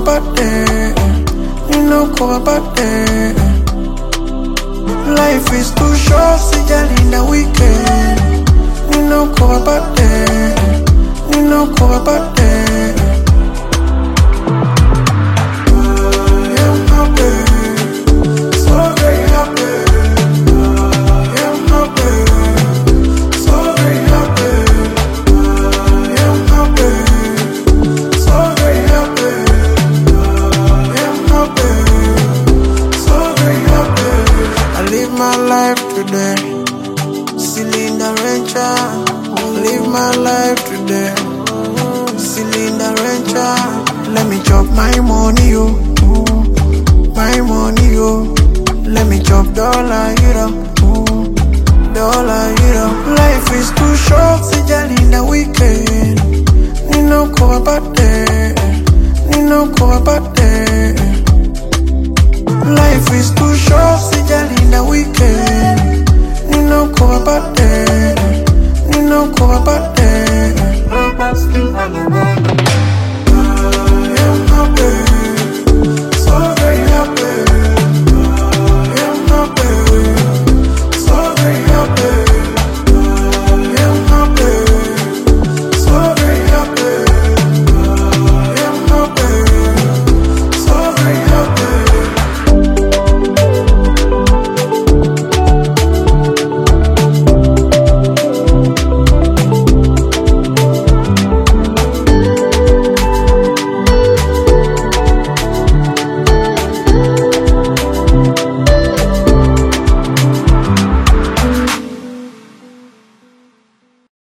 birthday. Nino birthday. Life is too short, sijali in the weekend. Nino birthday. Nino birthday. I'm happy, so very happy. I'm happy, so very happy. I'm happy, so very happy. I'm happy, so very happy. I live my life today, Cylinder Rancher. Live my life today, Cylinder Rancher. Let me chop my money, yo. My money, yo. Let me chop dollar, euro. Dollar, euro. Life is too short, sijali in the weekend. Nino birthday. Nino birthday. Life is too short, sijali in the weekend. Nino birthday. Nino birthday.